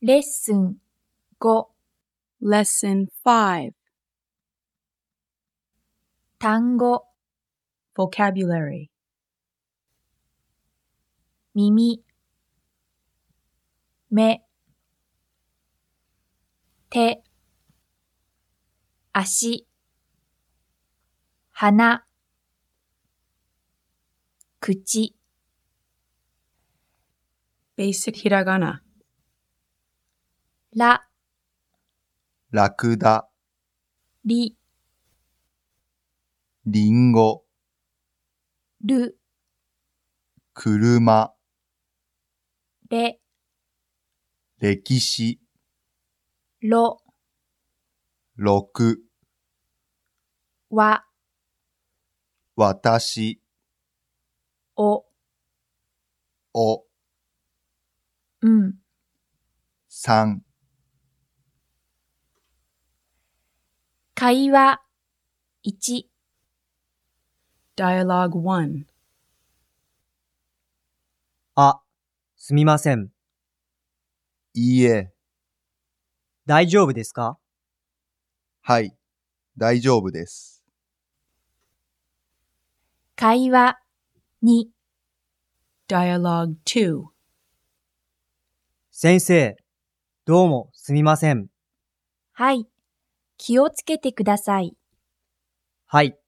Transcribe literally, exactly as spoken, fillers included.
レッスンご Lesson five. 単語 Vocabulary. 耳目手足鼻口 Basic hiragana. らラクダ、 りリンゴ、 る車、 れ歴史、 ろろく、 わ私、 おお、 うんさん、 会話いち Dialogue one. あ、すみません。 いいえ、 大丈夫ですか？ はい、大丈夫です。 会話に Dialogue two. 先生、どうもすみません。 はい気をつけてくださいはい。